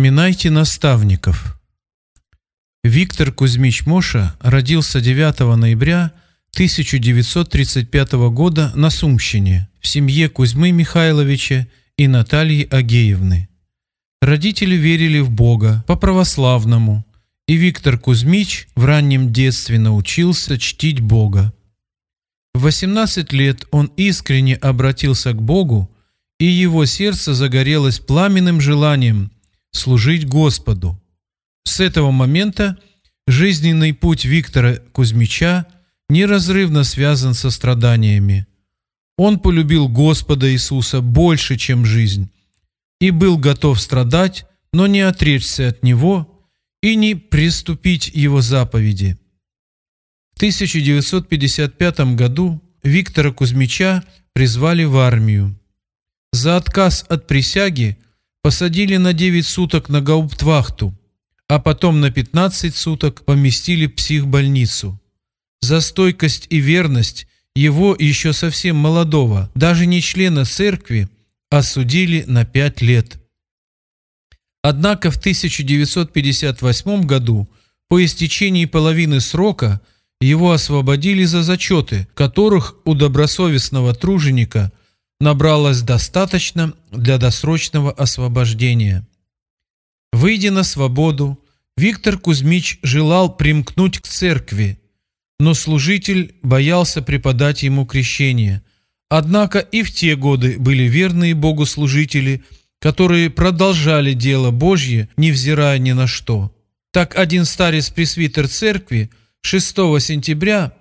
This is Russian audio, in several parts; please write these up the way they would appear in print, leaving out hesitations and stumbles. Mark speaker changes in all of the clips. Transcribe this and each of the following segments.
Speaker 1: Поминайте наставников. Виктор Кузьмич Моша родился 9 ноября 1935 года на Сумщине в семье Кузьмы Михайловича и Натальи Агеевны. Родители верили в Бога по-православному, и Виктор Кузьмич в раннем детстве научился чтить Бога. В 18 лет он искренне обратился к Богу, и его сердце загорелось пламенным желанием служить Господу. С этого момента жизненный путь Виктора Кузьмича неразрывно связан со страданиями. Он полюбил Господа Иисуса больше, чем жизнь, и был готов страдать, но не отречься от Него и не приступить Его заповеди. В 1955 году Виктора Кузьмича призвали в армию. За отказ от присяги посадили на 9 суток на гауптвахту, а потом на 15 суток поместили в психбольницу. За стойкость и верность его, еще совсем молодого, даже не члена церкви, осудили на 5 лет. Однако в 1958 году, по истечении половины срока, его освободили за зачеты, которых у добросовестного труженика набралось достаточно для досрочного освобождения. Выйдя на свободу, Виктор Кузьмич желал примкнуть к церкви, но служитель боялся преподать ему крещение. Однако и в те годы были верные Богу служители, которые продолжали дело Божье, невзирая ни на что. Так один старец-пресвитер церкви 6 сентября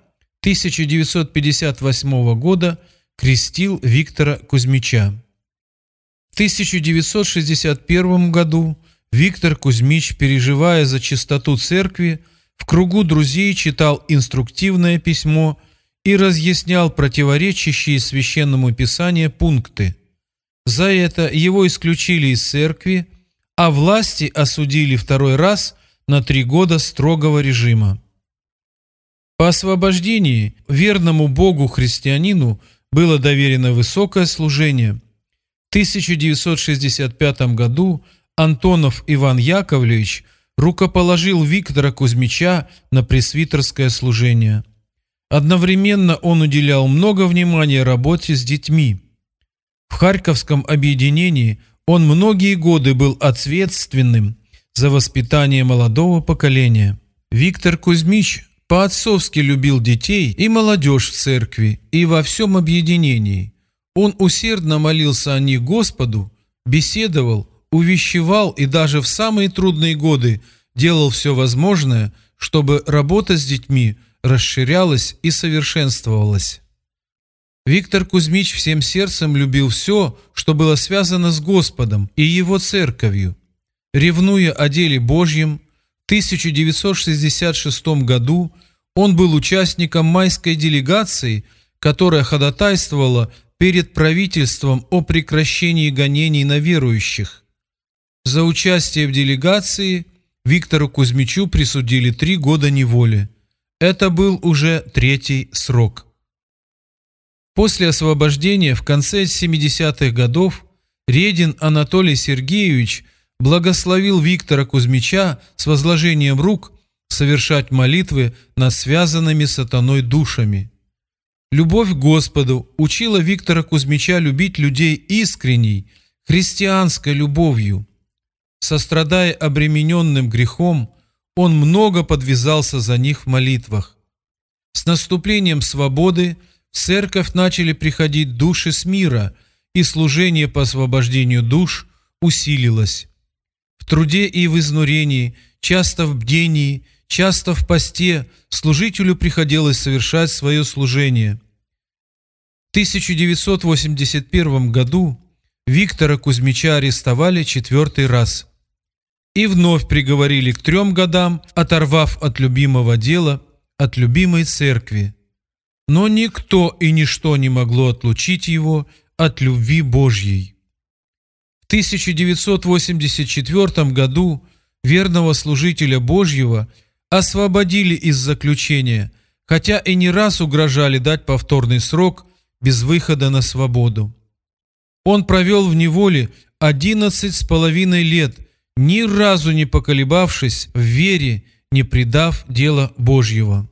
Speaker 1: 1958 года крестил Виктора Кузьмича. В 1961 году Виктор Кузьмич, переживая за чистоту церкви, в кругу друзей читал инструктивное письмо и разъяснял противоречащие Священному Писанию пункты. За это его исключили из церкви, а власти осудили второй раз на 3 года строгого режима. По освобождении верному Богу христианину было доверено высокое служение. В 1965 году Антонов Иван Яковлевич рукоположил Виктора Кузьмича на пресвитерское служение. Одновременно он уделял много внимания работе с детьми. В Харьковском объединении он многие годы был ответственным за воспитание молодого поколения. Виктор Кузьмич по-отцовски любил детей и молодежь в церкви и во всем объединении. Он усердно молился о них Господу, беседовал, увещевал и даже в самые трудные годы делал все возможное, чтобы работа с детьми расширялась и совершенствовалась. Виктор Кузьмич всем сердцем любил все, что было связано с Господом и Его церковью. Ревнуя о деле Божьем, в 1966 году он был участником майской делегации, которая ходатайствовала перед правительством о прекращении гонений на верующих. За участие в делегации Виктору Кузьмичу присудили 3 года неволи. Это был уже 3-й срок. После освобождения в конце 70-х годов Редин Анатолий Сергеевич благословил Виктора Кузьмича с возложением рук совершать молитвы над связанными сатаной душами. Любовь к Господу учила Виктора Кузьмича любить людей искренней, христианской любовью. Сострадая обремененным грехом, он много подвязался за них в молитвах. С наступлением свободы в церковь начали приходить души с мира, и служение по освобождению душ усилилось. В труде и в изнурении, часто в бдении, часто в посте служителю приходилось совершать свое служение. В 1981 году Виктора Кузьмича арестовали 4-й раз и вновь приговорили к 3 годам, оторвав от любимого дела, от любимой церкви. Но никто и ничто не могло отлучить его от любви Божьей. В 1984 году верного служителя Божьего освободили из заключения, хотя и не раз угрожали дать повторный срок без выхода на свободу. Он провел в неволе 11,5 лет, ни разу не поколебавшись в вере, не предав дело Божьего.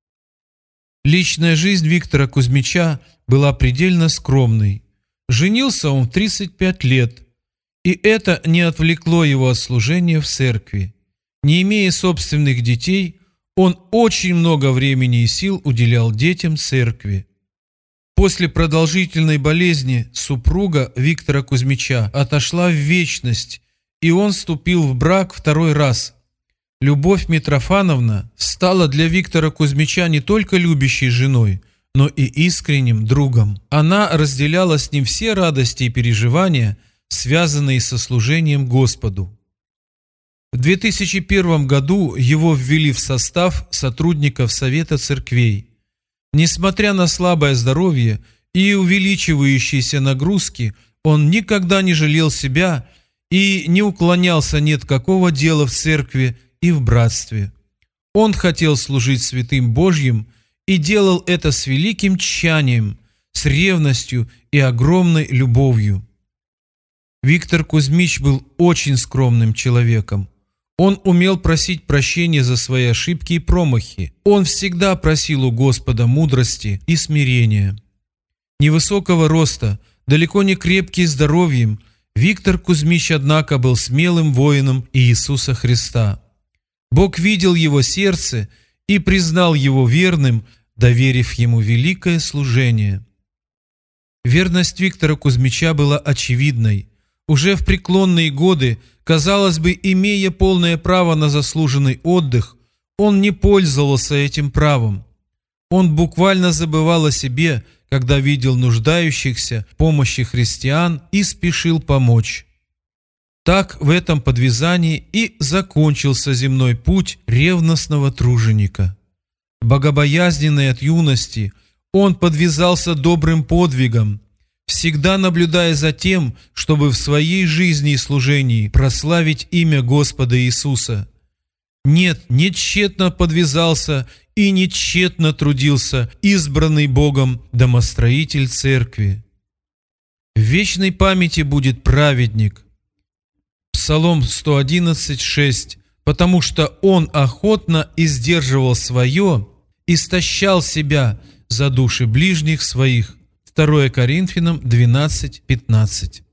Speaker 1: Личная жизнь Виктора Кузьмича была предельно скромной. Женился он в 35 лет, и это не отвлекло его от служения в церкви. Не имея собственных детей, он очень много времени и сил уделял детям церкви. После продолжительной болезни супруга Виктора Кузьмича отошла в вечность, и он вступил в брак второй раз. Любовь Митрофановна стала для Виктора Кузьмича не только любящей женой, но и искренним другом. Она разделяла с ним все радости и переживания, связанные со служением Господу. В 2001 году его ввели в состав сотрудников Совета церквей. Несмотря на слабое здоровье и увеличивающиеся нагрузки, он никогда не жалел себя и не уклонялся ни от какого дела в церкви и в братстве. Он хотел служить святым Божьим и делал это с великим тщанием, с ревностью и огромной любовью. Виктор Кузьмич был очень скромным человеком. Он умел просить прощения за свои ошибки и промахи. Он всегда просил у Господа мудрости и смирения. Невысокого роста, далеко не крепкий здоровьем, Виктор Кузьмич, однако, был смелым воином Иисуса Христа. Бог видел его сердце и признал его верным, доверив ему великое служение. Верность Виктора Кузьмича была очевидной. Уже в преклонные годы, казалось бы, имея полное право на заслуженный отдых, он не пользовался этим правом. Он буквально забывал о себе, когда видел нуждающихся в помощи христиан и спешил помочь. Так в этом подвязании и закончился земной путь ревностного труженика. Богобоязненный от юности, он подвязался добрым подвигом, всегда наблюдая за тем, чтобы в своей жизни и служении прославить имя Господа Иисуса. Нет, не тщетно подвязался и не тщетно трудился избранный Богом домостроитель церкви. В вечной памяти будет праведник. Псалом 111:6, потому что он охотно издерживал свое, истощал себя за души ближних своих. 2 Коринфянам 12:15.